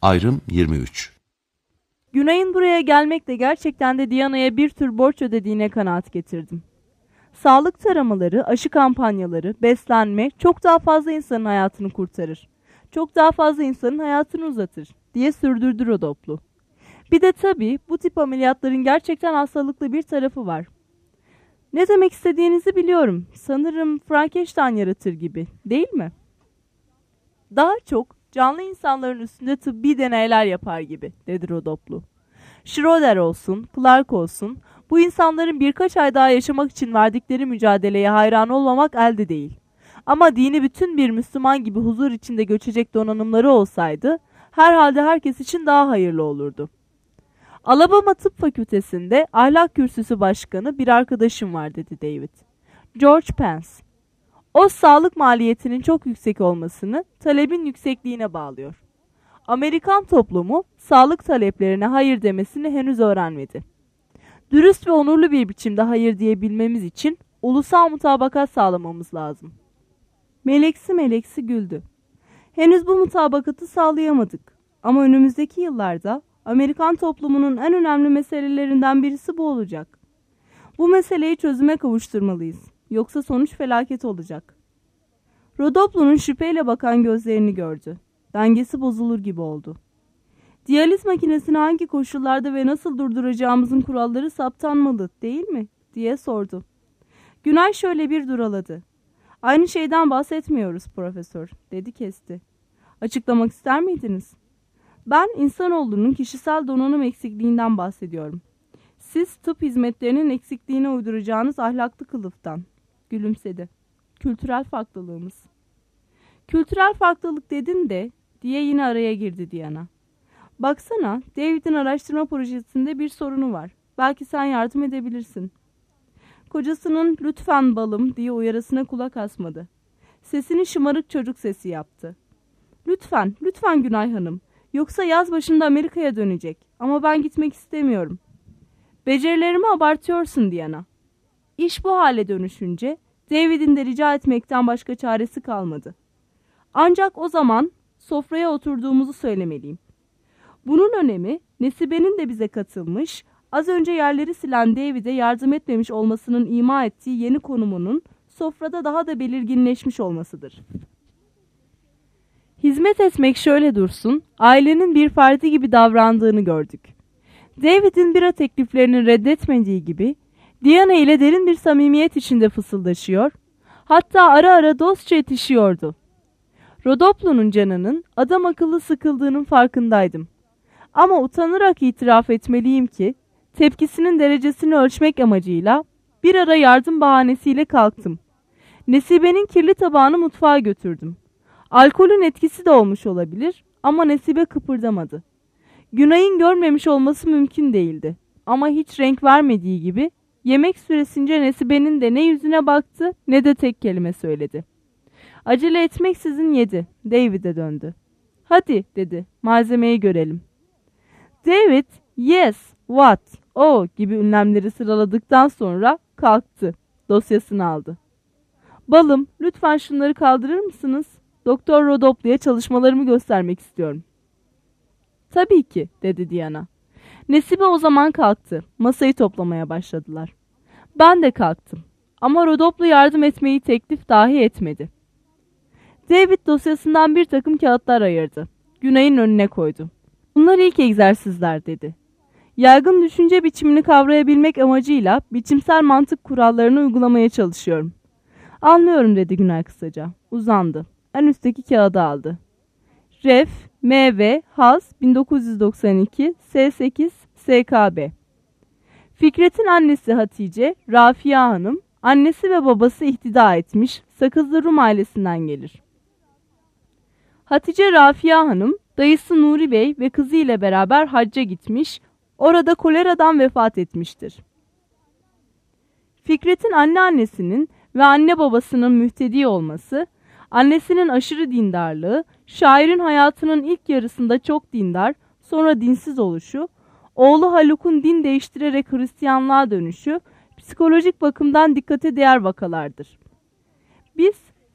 Ayrım 23. Günay'ın buraya gelmekle gerçekten de Diana'ya bir tür borç ödediğine kanaat getirdim. Sağlık taramaları, aşı kampanyaları, beslenme çok daha fazla insanın hayatını kurtarır. Çok daha fazla insanın hayatını uzatır diye sürdürdü Rodoplu. Bir de tabii bu tip ameliyatların gerçekten hastalıklı bir tarafı var. Ne demek istediğinizi biliyorum. Sanırım Frankenstein yaratır gibi, değil mi? Daha çok canlı insanların üstünde tıbbi deneyler yapar gibi, dedi Rodoplu. Schroeder olsun, Clark olsun, bu insanların birkaç ay daha yaşamak için verdikleri mücadeleye hayran olmamak elde değil. Ama dini bütün bir Müslüman gibi huzur içinde göçecek donanımları olsaydı, herhalde herkes için daha hayırlı olurdu. Alabama Tıp Fakültesi'nde ahlak kürsüsü başkanı bir arkadaşım var, dedi David. George Pence. O sağlık maliyetinin çok yüksek olmasını talebin yüksekliğine bağlıyor. Amerikan toplumu sağlık taleplerine hayır demesini henüz öğrenmedi. Dürüst ve onurlu bir biçimde hayır diyebilmemiz için ulusal mutabakat sağlamamız lazım. Meleksi güldü. Henüz bu mutabakatı sağlayamadık. Ama önümüzdeki yıllarda Amerikan toplumunun en önemli meselelerinden birisi bu olacak. Bu meseleyi çözüme kavuşturmalıyız. Yoksa sonuç felaket olacak. Rodoplu'nun şüpheyle bakan gözlerini gördü. Dengesi bozulur gibi oldu. Diyaliz makinesini hangi koşullarda ve nasıl durduracağımızın kuralları saptanmalı, değil mi? Diye sordu. Günay şöyle bir duraladı. Aynı şeyden bahsetmiyoruz profesör, dedi kesti. Açıklamak ister miydiniz? Ben insanoğlunun kişisel donanım eksikliğinden bahsediyorum. Siz tıp hizmetlerinin eksikliğine uyduracağınız ahlaklı kılıftan. Gülümsedi. Kültürel farklılığımız. Kültürel farklılık dedin de diye yine araya girdi Diana. Baksana, David'in araştırma projesinde bir sorunu var. Belki sen yardım edebilirsin. Kocasının lütfen balım diye uyarısına kulak asmadı. Sesini şımarık çocuk sesi yaptı. Lütfen Günay Hanım. Yoksa yaz başında Amerika'ya dönecek. Ama ben gitmek istemiyorum. Becerilerimi abartıyorsun Diana. İş bu hale dönüşünce David'in de rica etmekten başka çaresi kalmadı. Ancak o zaman sofraya oturduğumuzu söylemeliyim. Bunun önemi Nesibe'nin de bize katılmış, az önce yerleri silen David'e yardım etmemiş olmasının ima ettiği yeni konumunun sofrada daha da belirginleşmiş olmasıdır. Hizmet etmek şöyle dursun, ailenin bir ferdi gibi davrandığını gördük. David'in bira tekliflerini reddetmediği gibi, Diana ile derin bir samimiyet içinde fısıldaşıyor, hatta ara ara dostça etişiyordu. Rodoplu'nun canının adam akıllı sıkıldığının farkındaydım. Ama utanarak itiraf etmeliyim ki, tepkisinin derecesini ölçmek amacıyla bir ara yardım bahanesiyle kalktım. Nesibe'nin kirli tabağını mutfağa götürdüm. Alkolün etkisi de olmuş olabilir ama Nesibe kıpırdamadı. Günay'ın görmemiş olması mümkün değildi. Ama hiç renk vermediği gibi yemek süresince Nesibe'nin de ne yüzüne baktı ne de tek kelime söyledi. Acele etmeksizin yedi. David'e döndü. Hadi dedi, malzemeyi görelim. David, yes, what, oh gibi ünlemleri sıraladıktan sonra kalktı. Dosyasını aldı. Balım, lütfen şunları kaldırır mısınız? Doktor Rodoplu'ya çalışmalarımı göstermek istiyorum. Tabii ki, dedi Diana. Nesibe o zaman kalktı. Masayı toplamaya başladılar. Ben de kalktım. Ama Rodoplu yardım etmeyi teklif dahi etmedi. David dosyasından bir takım kağıtlar ayırdı. Günay'ın önüne koydu. Bunlar ilk egzersizler, dedi. Yaygın düşünce biçimini kavrayabilmek amacıyla biçimsel mantık kurallarını uygulamaya çalışıyorum. Anlıyorum, dedi Günay kısaca. Uzandı. En üstteki kağıdı aldı. Ref, MV, Haz, 1992, S8, SKB. Fikret'in annesi Hatice, Rafia Hanım, annesi ve babası ihtida etmiş, Sakızlı Rum ailesinden gelir. Hatice Rafia Hanım, dayısı Nuri Bey ve kızı ile beraber hacca gitmiş, orada koleradan vefat etmiştir. Fikret'in anneannesinin ve anne babasının mühtedi olması, annesinin aşırı dindarlığı, şairin hayatının ilk yarısında çok dindar, sonra dinsiz oluşu, oğlu Haluk'un din değiştirerek Hristiyanlığa dönüşü, psikolojik bakımdan dikkate değer vakalardır. Biz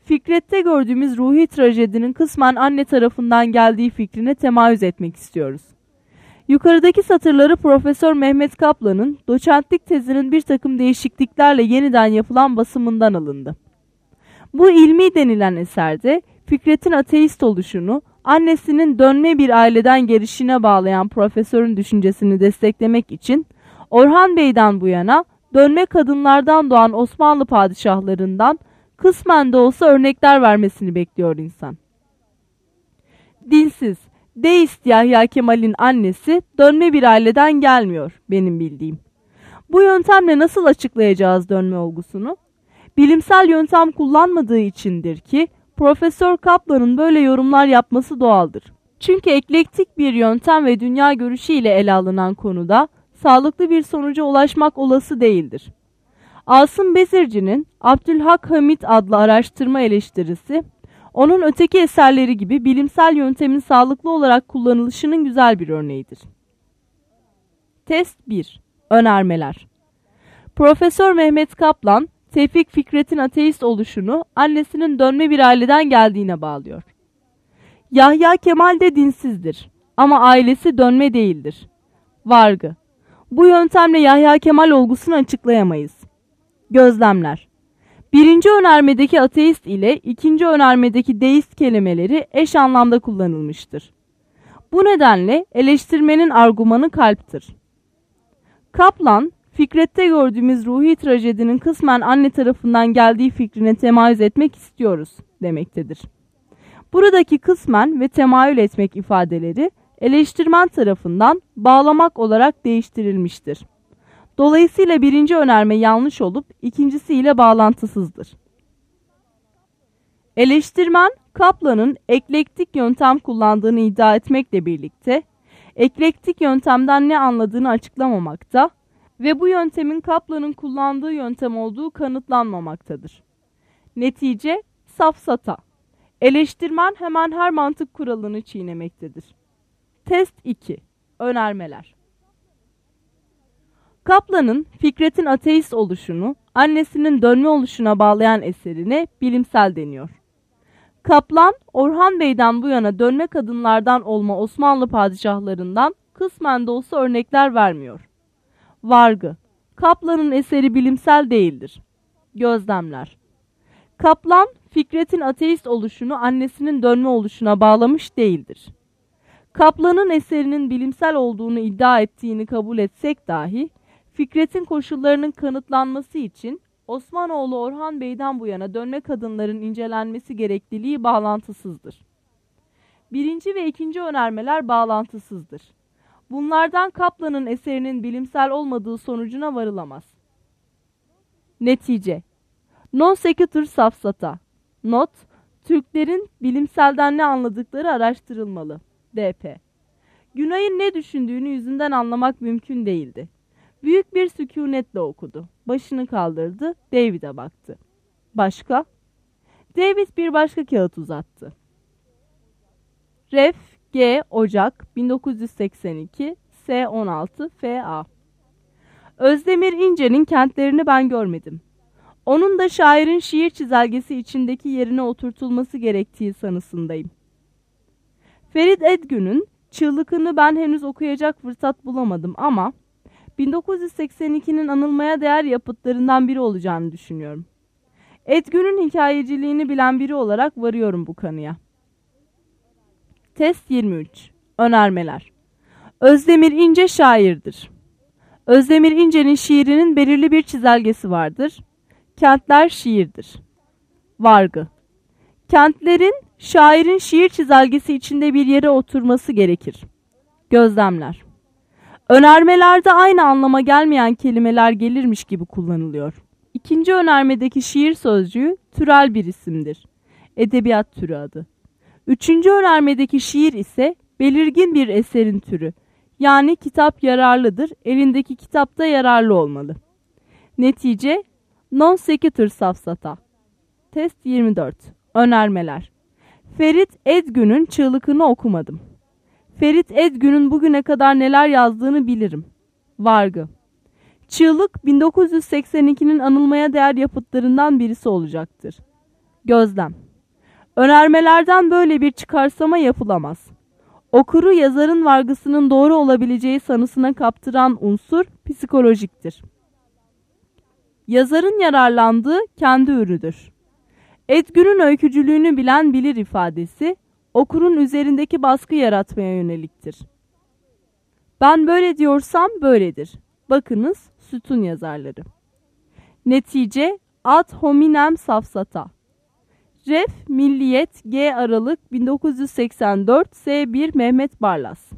Fikret'te gördüğümüz ruhi trajedinin kısmen anne tarafından geldiği fikrine temayüz etmek istiyoruz. Yukarıdaki satırları Profesör Mehmet Kaplan'ın doçentlik tezinin bir takım değişikliklerle yeniden yapılan basımından alındı. Bu ilmi denilen eserde Fikret'in ateist oluşunu, annesinin dönme bir aileden gelişine bağlayan profesörün düşüncesini desteklemek için Orhan Bey'den bu yana dönme kadınlardan doğan Osmanlı padişahlarından kısmen de olsa örnekler vermesini bekliyor insan. Dinsiz, deist Yahya Kemal'in annesi dönme bir aileden gelmiyor benim bildiğim. Bu yöntemle nasıl açıklayacağız dönme olgusunu? Bilimsel yöntem kullanmadığı içindir ki Profesör Kaplan'ın böyle yorumlar yapması doğaldır. Çünkü eklektik bir yöntem ve dünya görüşü ile ele alınan konuda sağlıklı bir sonuca ulaşmak olası değildir. Asım Bezirci'nin Abdülhak Hamit adlı araştırma eleştirisi, onun öteki eserleri gibi bilimsel yöntemin sağlıklı olarak kullanılışının güzel bir örneğidir. Test 1. Önermeler. Profesör Mehmet Kaplan, Tevfik Fikret'in ateist oluşunu annesinin dönme bir aileden geldiğine bağlıyor. Yahya Kemal de dinsizdir ama ailesi dönme değildir. Vargı. Bu yöntemle Yahya Kemal olgusunu açıklayamayız. Gözlemler. Birinci önermedeki ateist ile ikinci önermedeki deist kelimeleri eş anlamda kullanılmıştır. Bu nedenle eleştirmenin argümanı kalptir. Kaplan, Fikret'te gördüğümüz ruhi trajedinin kısmen anne tarafından geldiği fikrine temayüz etmek istiyoruz demektedir. Buradaki kısmen ve temayül etmek ifadeleri eleştirmen tarafından bağlamak olarak değiştirilmiştir. Dolayısıyla birinci önerme yanlış olup ikincisiyle bağlantısızdır. Eleştirmen, Kaplan'ın eklektik yöntem kullandığını iddia etmekle birlikte, eklektik yöntemden ne anladığını açıklamamakta ve bu yöntemin Kaplan'ın kullandığı yöntem olduğu kanıtlanmamaktadır. Netice, safsata. Eleştirmen hemen her mantık kuralını çiğnemektedir. Test 2. Önermeler. Kaplan'ın Fikret'in ateist oluşunu, annesinin dönme oluşuna bağlayan eserine bilimsel deniyor. Kaplan, Orhan Bey'den bu yana dönme kadınlardan olma Osmanlı padişahlarından kısmen de olsa örnekler vermiyor. Vargı. Kaplan'ın eseri bilimsel değildir. Gözlemler. Kaplan, Fikret'in ateist oluşunu annesinin dönme oluşuna bağlamış değildir. Kaplan'ın eserinin bilimsel olduğunu iddia ettiğini kabul etsek dahi, Fikret'in koşullarının kanıtlanması için Osmanoğlu Orhan Bey'den bu yana dönme kadınların incelenmesi gerekliliği bağlantısızdır. Birinci ve ikinci önermeler bağlantısızdır. Bunlardan Kaplan'ın eserinin bilimsel olmadığı sonucuna varılamaz. Netice. Non sequitur safsata. Not, Türklerin bilimselden ne anladıkları araştırılmalı. D.P. Günay'ın ne düşündüğünü yüzünden anlamak mümkün değildi. Büyük bir sükunetle okudu. Başını kaldırdı, David'e baktı. Başka? David bir başka kağıt uzattı. Ref. G. Ocak 1982 S16 FA. Özdemir İnce'nin Kentlerini ben görmedim. Onun da şairin şiir çizelgesi içindeki yerine oturtulması gerektiği sanısındayım. Ferit Edgün'ün Çığlık'ını ben henüz okuyacak fırsat bulamadım ama 1982'nin anılmaya değer yapıtlarından biri olacağını düşünüyorum. Edgün'ün hikayeciliğini bilen biri olarak varıyorum bu kanıya. Test 23. Önermeler. Özdemir İnce şairdir. Özdemir İnce'nin şiirinin belirli bir çizelgesi vardır. Kentler şiirdir. Vargı. Kentlerin şairin şiir çizelgesi içinde bir yere oturması gerekir. Gözlemler. Önermelerde aynı anlama gelmeyen kelimeler gelirmiş gibi kullanılıyor. İkinci önermedeki şiir sözcüğü türel bir isimdir. Edebiyat türü adı. Üçüncü önermedeki şiir ise belirgin bir eserin türü. Yani kitap yararlıdır, elindeki kitap da yararlı olmalı. Netice, non sequitur safsata. Test 24. Önermeler. Ferit Edgün'ün Çığlık'ını okumadım. Ferit Edgün'ün bugüne kadar neler yazdığını bilirim. Vargı. Çığlık 1982'nin anılmaya değer yapıtlarından birisi olacaktır. Gözlem. Önermelerden böyle bir çıkarsama yapılamaz. Okuru yazarın vargısının doğru olabileceği sanısına kaptıran unsur psikolojiktir. Yazarın yararlandığı kendi ürüdür. Edgür'ün öykücülüğünü bilen bilir ifadesi, okurun üzerindeki baskı yaratmaya yöneliktir. Ben böyle diyorsam böyledir. Bakınız sütun yazarları. Netice ad hominem safsata. Ref Milliyet G Aralık 1984 S1 Mehmet Barlas.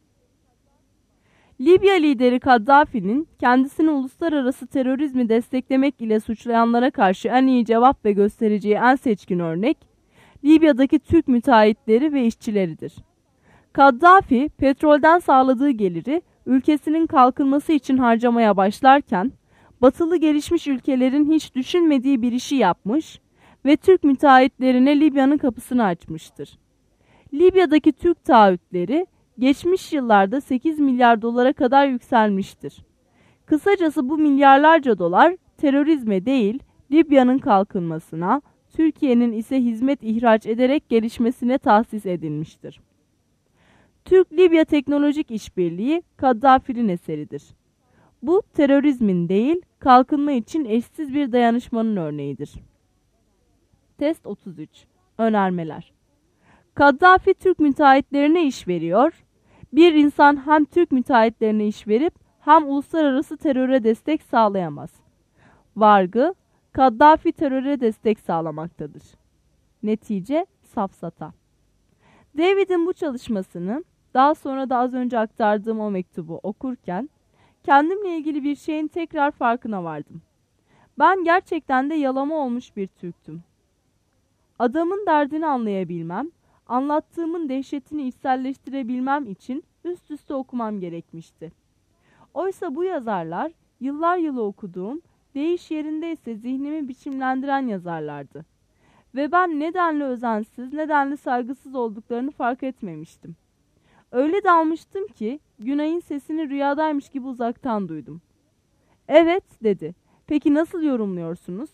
Libya lideri Kaddafi'nin kendisini uluslararası terörizmi desteklemek ile suçlayanlara karşı en iyi cevap ve göstereceği en seçkin örnek, Libya'daki Türk müteahhitleri ve işçileridir. Kaddafi, petrolden sağladığı geliri ülkesinin kalkınması için harcamaya başlarken, batılı gelişmiş ülkelerin hiç düşünmediği bir işi yapmış ve Türk müteahhitlerine Libya'nın kapısını açmıştır. Libya'daki Türk taahhütleri geçmiş yıllarda 8 milyar dolara kadar yükselmiştir. Kısacası bu milyarlarca dolar terörizme değil, Libya'nın kalkınmasına, Türkiye'nin ise hizmet ihraç ederek gelişmesine tahsis edilmiştir. Türk-Libya Teknolojik İşbirliği Kaddafi'nin eseridir. Bu terörizmin değil, kalkınma için eşsiz bir dayanışmanın örneğidir. Test 33. Önermeler. Kaddafi Türk müteahhitlerine iş veriyor. Bir insan hem Türk müteahhitlerine iş verip hem uluslararası teröre destek sağlayamaz. Vargı, Kaddafi teröre destek sağlamaktadır. Netice safsata. David'in bu çalışmasını, daha sonra da az önce aktardığım o mektubu okurken, kendimle ilgili bir şeyin tekrar farkına vardım. Ben gerçekten de yalama olmuş bir Türktüm. Adamın derdini anlayabilmem, anlattığımın dehşetini içselleştirebilmem için üst üste okumam gerekmişti. Oysa bu yazarlar, yıllar yılı okuduğum, deyiş yerindeyse zihnimi biçimlendiren yazarlardı. Ve ben nedenli özensiz, nedenli saygısız olduklarını fark etmemiştim. Öyle dalmıştım ki Günay'ın sesini rüyadaymış gibi uzaktan duydum. Evet dedi. Peki nasıl yorumluyorsunuz?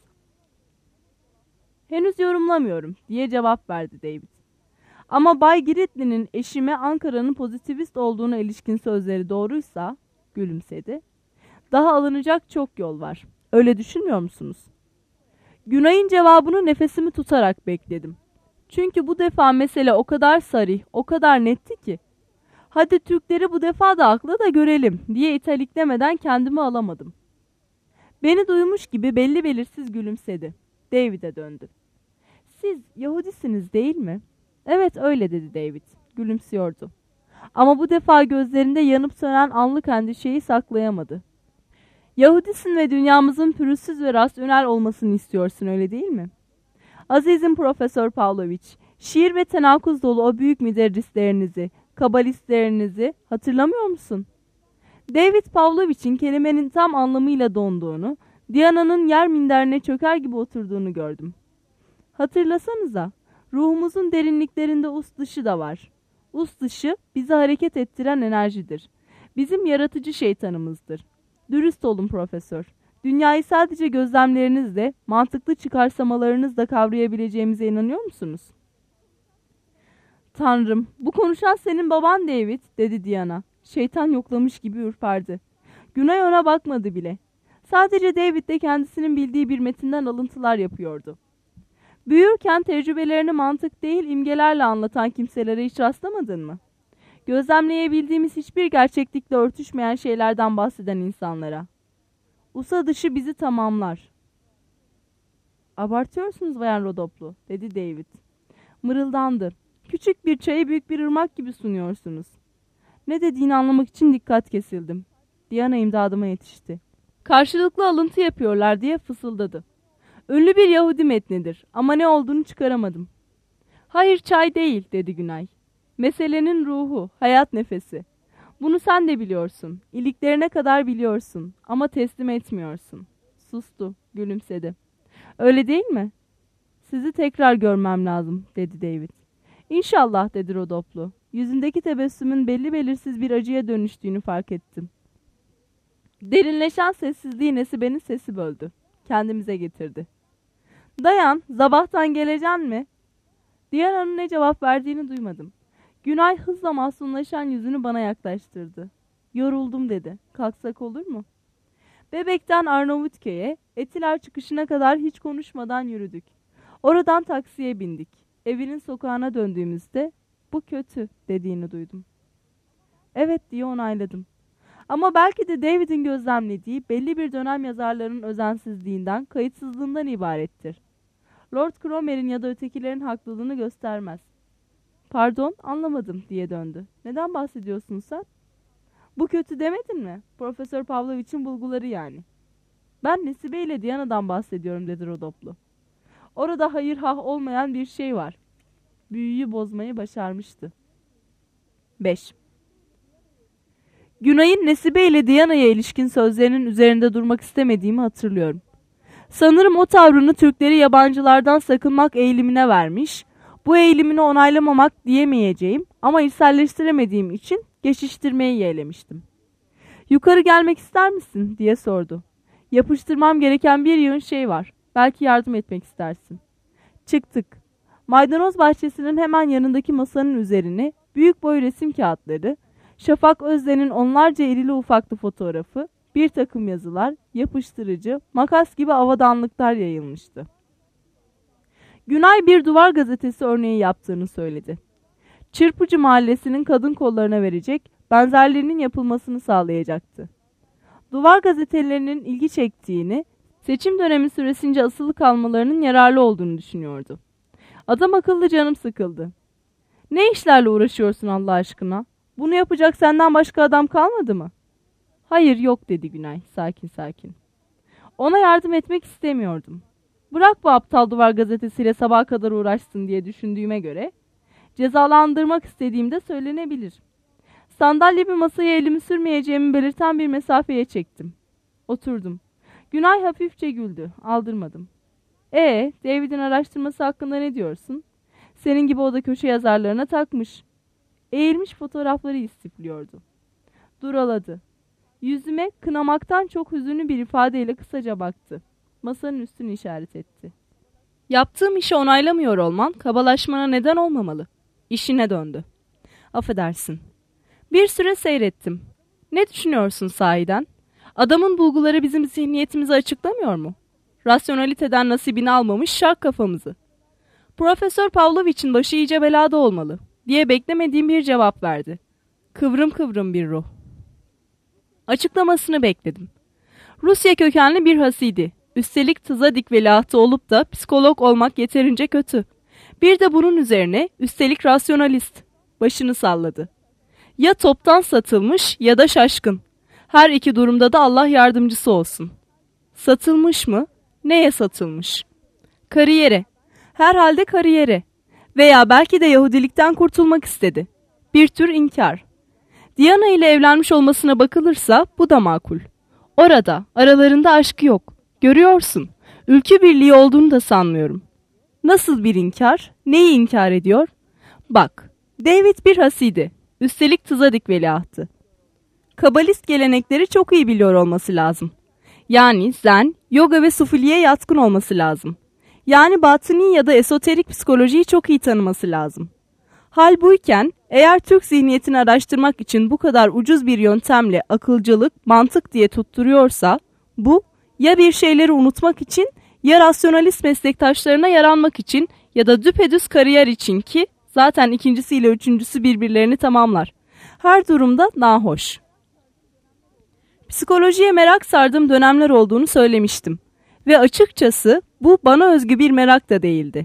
Henüz yorumlamıyorum diye cevap verdi David. Ama Bay Giritli'nin eşime Ankara'nın pozitivist olduğuna ilişkin sözleri doğruysa, gülümsedi. Daha alınacak çok yol var. Öyle düşünmüyor musunuz? Günay'ın cevabını nefesimi tutarak bekledim. Çünkü bu defa mesele o kadar sarih, o kadar netti ki. Hadi Türkleri bu defa da akla da görelim diye italiklemeden kendimi alamadım. Beni duymuş gibi belli belirsiz gülümsedi. David'e döndü. Siz Yahudisiniz değil mi? Evet öyle dedi David. Gülümsüyordu. Ama bu defa gözlerinde yanıp sönen anlık endişeyi saklayamadı. Yahudisin ve dünyamızın pürüzsüz ve rasyonel olmasını istiyorsun öyle değil mi? Azizim Profesör Pavlovich, şiir ve tenakuz dolu o büyük müderrislerinizi, kabalistlerinizi hatırlamıyor musun? David Pavlovich'in kelimenin tam anlamıyla donduğunu, Diana'nın yer minderine çöker gibi oturduğunu gördüm. Hatırlasanıza, ruhumuzun derinliklerinde ust dışı da var. Ust dışı bizi hareket ettiren enerjidir. Bizim yaratıcı şeytanımızdır. Dürüst olun profesör. Dünyayı sadece gözlemlerinizle, mantıklı çıkarsamalarınızla kavrayabileceğimize inanıyor musunuz? Tanrım, bu konuşan senin baban David, dedi Diana. Şeytan yoklamış gibi ürperdi. Günay ona bakmadı bile. Sadece David de kendisinin bildiği bir metinden alıntılar yapıyordu. Büyürken tecrübelerini mantık değil imgelerle anlatan kimselere hiç rastlamadın mı? Gözlemleyebildiğimiz hiçbir gerçeklikle örtüşmeyen şeylerden bahseden insanlara. Usa dışı bizi tamamlar. Abartıyorsunuz Bayan Rodoplu, dedi David. Mırıldandı. Küçük bir çayı büyük bir ırmak gibi sunuyorsunuz. Ne dediğini anlamak için dikkat kesildim. Diana imdadıma yetişti. Karşılıklı alıntı yapıyorlar diye fısıldadı. Ünlü bir Yahudi metnidir ama ne olduğunu çıkaramadım. Hayır çay değil, dedi Günay. Meselenin ruhu, hayat nefesi. Bunu sen de biliyorsun. İliklerine kadar biliyorsun ama teslim etmiyorsun. Sustu, gülümsedi. Öyle değil mi? Sizi tekrar görmem lazım, dedi David. İnşallah, dedi Rodoplu. Yüzündeki tebessümün belli belirsiz bir acıya dönüştüğünü fark ettim. Derinleşen sessizliği Nesibe'nin sesi böldü. Kendimize getirdi. Dayan, sabahtan geleceksin mi? Diana'nın ne cevap verdiğini duymadım. Günay hızla mahzunlaşan yüzünü bana yaklaştırdı. Yoruldum dedi. Kalksak olur mu? Bebek'ten Arnavutköy'e, Etiler çıkışına kadar hiç konuşmadan yürüdük. Oradan taksiye bindik. Evinin sokağına döndüğümüzde bu kötü dediğini duydum. Evet diye onayladım. Ama belki de David'in gözlemlediği belli bir dönem yazarlarının özensizliğinden, kayıtsızlığından ibarettir. Lord Cromer'in ya da ötekilerin haklılığını göstermez. Pardon, anlamadım diye döndü. Neden bahsediyorsun sen? Bu kötü demedin mi? Profesör Pavlovich'in bulguları yani. Ben Nesibe ile Diana'dan bahsediyorum dedi Rodoplu. Orada hayır hah olmayan bir şey var. Büyüyü bozmayı başarmıştı. 5. Günay'ın Nesibe ile Diana'ya ilişkin sözlerinin üzerinde durmak istemediğimi hatırlıyorum. Sanırım o tavrını Türkleri yabancılardan sakınmak eğilimine vermiş, bu eğilimini onaylamamak diyemeyeceğim ama içselleştiremediğim için geçiştirmeyi yeğlemiştim. Yukarı gelmek ister misin diye sordu. Yapıştırmam gereken bir yığın şey var. Belki yardım etmek istersin. Çıktık. Maydanoz bahçesinin hemen yanındaki masanın üzerine büyük boy resim kağıtları, Şafak Özden'in onlarca irili ufaklı fotoğrafı, bir takım yazılar, yapıştırıcı, makas gibi avadanlıklar yayılmıştı. Günay bir duvar gazetesi örneği yaptığını söyledi. Çırpıcı Mahallesi'nin kadın kollarına verecek, benzerlerinin yapılmasını sağlayacaktı. Duvar gazetelerinin ilgi çektiğini, seçim dönemi süresince asılı kalmalarının yararlı olduğunu düşünüyordu. Adam akıllı canım sıkıldı. Ne işlerle uğraşıyorsun Allah aşkına? Bunu yapacak senden başka adam kalmadı mı? Hayır yok dedi Günay sakin sakin. Ona yardım etmek istemiyordum. Bırak bu aptal duvar gazetesiyle sabaha kadar uğraşsın diye düşündüğüme göre cezalandırmak istediğimde söylenebilir. Sandalyemi masaya elimi sürmeyeceğimi belirten bir mesafeye çektim. Oturdum. Günay hafifçe güldü. Aldırmadım. David'in araştırması hakkında ne diyorsun? Senin gibi o da köşe yazarlarına takmış. Eğilmiş fotoğrafları istifliyordu. Duraladı. Yüzüme kınamaktan çok hüzünlü bir ifadeyle kısaca baktı. Masanın üstünü işaret etti. Yaptığım işi onaylamıyor olman kabalaşmana neden olmamalı. İşine döndü. Affedersin. Bir süre seyrettim. Ne düşünüyorsun sahiden? Adamın bulguları bizim zihniyetimizi açıklamıyor mu? Rasyonaliteden nasibini almamış şark kafamızı. Profesör Pavlovich'in başı iyice belada olmalı diye beklemediğim bir cevap verdi. Kıvrım kıvrım bir ruh. Açıklamasını bekledim. Rusya kökenli bir hasidi. Üstelik tızadik veliahtı olup da psikolog olmak yeterince kötü. Bir de bunun üzerine üstelik rasyonalist. Başını salladı. Ya toptan satılmış ya da şaşkın. Her iki durumda da Allah yardımcısı olsun. Satılmış mı? Neye satılmış? Kariyere. Herhalde kariyere. Veya belki de Yahudilikten kurtulmak istedi. Bir tür inkar. Diana ile evlenmiş olmasına bakılırsa bu da makul. Orada, aralarında aşkı yok. Görüyorsun, ülke birliği olduğunu da sanmıyorum. Nasıl bir inkar? Neyi inkar ediyor? Bak, David bir hasidi. Üstelik tızadik veliahtı. Kabalist gelenekleri çok iyi biliyor olması lazım. Yani zen, yoga ve sufiliye yatkın olması lazım. Yani batıni ya da esoterik psikolojiyi çok iyi tanıması lazım. Hal buyken eğer Türk zihniyetini araştırmak için bu kadar ucuz bir yöntemle akılcılık, mantık diye tutturuyorsa bu ya bir şeyleri unutmak için ya rasyonalist meslektaşlarına yaranmak için ya da düpedüz kariyer için ki zaten ikincisiyle üçüncüsü birbirlerini tamamlar. Her durumda nahoş. Psikolojiye merak sardığım dönemler olduğunu söylemiştim. Ve açıkçası bu bana özgü bir merak da değildi.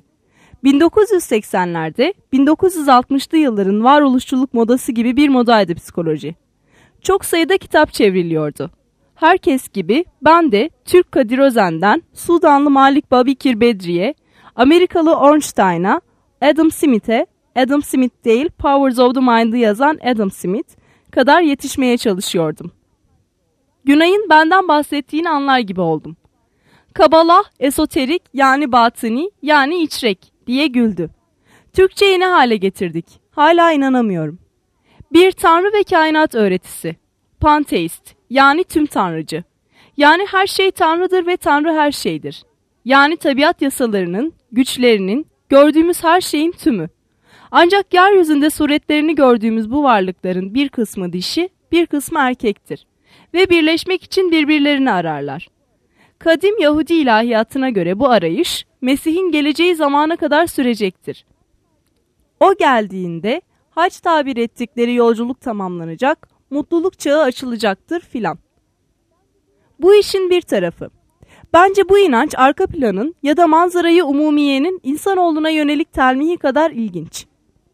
1980'lerde, 1960'lı yılların varoluşçuluk modası gibi bir modaydı psikoloji. Çok sayıda kitap çevriliyordu. Herkes gibi ben de Türk Kadir Özen'den Sudanlı Malik Babikir Bedri'ye, Amerikalı Ornstein'a, Adam Smith'e, Adam Smith değil Powers of the Mind'ı yazan Adam Smith kadar yetişmeye çalışıyordum. Günay'ın benden bahsettiğini anlar gibi oldum. Kabala, esoterik yani batıni yani içrek diye güldü. Türkçeyi ne hale getirdik? Hala inanamıyorum. Bir tanrı ve kainat öğretisi. Panteist yani tüm tanrıcı. Yani her şey tanrıdır ve tanrı her şeydir. yani tabiat yasalarının, güçlerinin, gördüğümüz her şeyin tümü. Ancak yeryüzünde suretlerini gördüğümüz bu varlıkların bir kısmı dişi, bir kısmı erkektir ve birleşmek için birbirlerini ararlar. Kadim Yahudi ilahiyatına göre bu arayış, Mesih'in geleceği zamana kadar sürecektir. O geldiğinde hac tabir ettikleri yolculuk tamamlanacak, mutluluk çağı açılacaktır filan. Bu işin bir tarafı. Bence bu inanç arka planın ya da manzarayı umumiyenin insanoğluna yönelik telmihi kadar ilginç.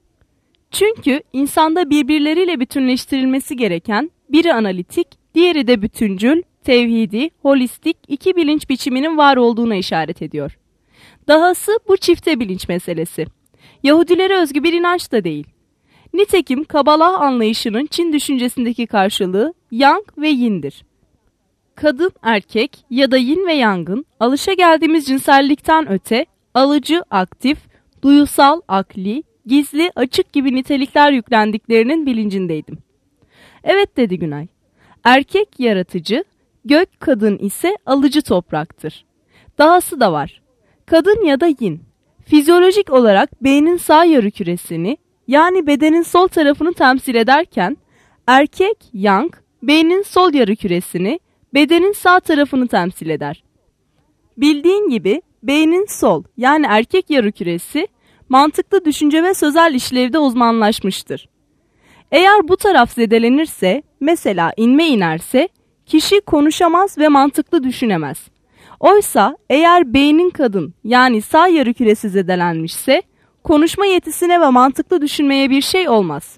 Çünkü insanda birbirleriyle bütünleştirilmesi gereken biri analitik, diğeri de bütüncül, tevhidi, holistik iki bilinç biçiminin var olduğuna işaret ediyor. Dahası bu çifte bilinç meselesi. Yahudilere özgü bir inanç da değil. Nitekim Kabbalah anlayışının Çin düşüncesindeki karşılığı Yang ve Yin'dir. Kadın, erkek ya da yin ve yangın alışageldiğimiz cinsellikten öte alıcı, aktif, duyusal, akli, gizli, açık gibi nitelikler yüklendiklerinin bilincindeydim. Evet dedi Günay. Erkek yaratıcı, gök kadın ise alıcı topraktır. Dahası da var. Kadın ya da yin, fizyolojik olarak beynin sağ yarıküresini yani bedenin sol tarafını temsil ederken erkek yang, beynin sol yarıküresini bedenin sağ tarafını temsil eder. Bildiğin gibi beynin sol yani erkek yarıküresi mantıklı düşünce ve sözel işlevde uzmanlaşmıştır. Eğer bu taraf zedelenirse, mesela inme inerse, kişi konuşamaz ve mantıklı düşünemez. Oysa eğer beynin kadın yani sağ yarıküresi zedelenmişse, konuşma yetisine ve mantıklı düşünmeye bir şey olmaz.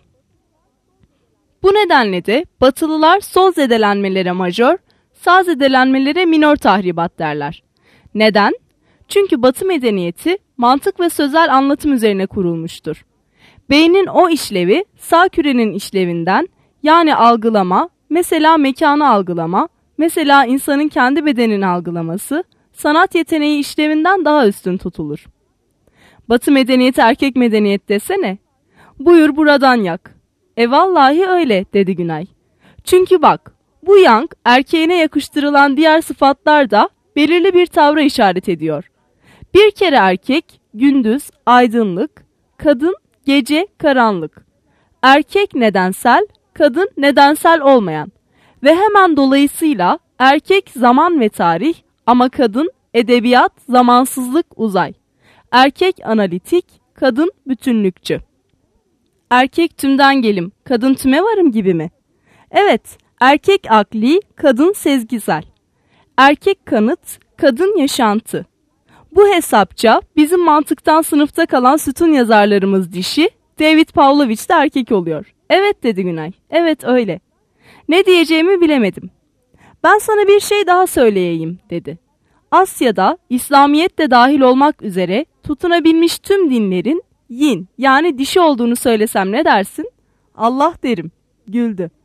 Bu nedenle de Batılılar sol zedelenmelere majör, sağ zedelenmelere minör tahribat derler. Neden? Çünkü Batı medeniyeti mantık ve sözel anlatım üzerine kurulmuştur. Beynin o işlevi sağ kürenin işlevinden yani algılama, mesela mekanı algılama, mesela insanın kendi bedenini algılaması, sanat yeteneği işlevinden daha üstün tutulur. Batı medeniyeti erkek medeniyet desene. Buyur buradan yak. Vallahi öyle dedi Günay. Çünkü bak bu yang erkeğine yakıştırılan diğer sıfatlar da belirli bir tavra işaret ediyor. Bir kere erkek gündüz aydınlık, kadın gece karanlık. Erkek nedensel, kadın nedensel olmayan ve hemen dolayısıyla erkek zaman ve tarih ama kadın edebiyat, zamansızlık, uzay. Erkek analitik, kadın bütünlükçü. Erkek tümden gelim, kadın tüme varım gibi mi? Evet, erkek akli, kadın sezgisel. Erkek kanıt, kadın yaşantı. Bu hesapça bizim mantıktan sınıfta kalan sütun yazarlarımız dişi, David Pavlovich de erkek oluyor. Evet dedi Günay, evet öyle. Ne diyeceğimi bilemedim. Ben sana bir şey daha söyleyeyim dedi. Asya'da İslamiyet de dahil olmak üzere tutunabilmiş tüm dinlerin yin yani dişi olduğunu söylesem ne dersin? Allah derim. Güldü.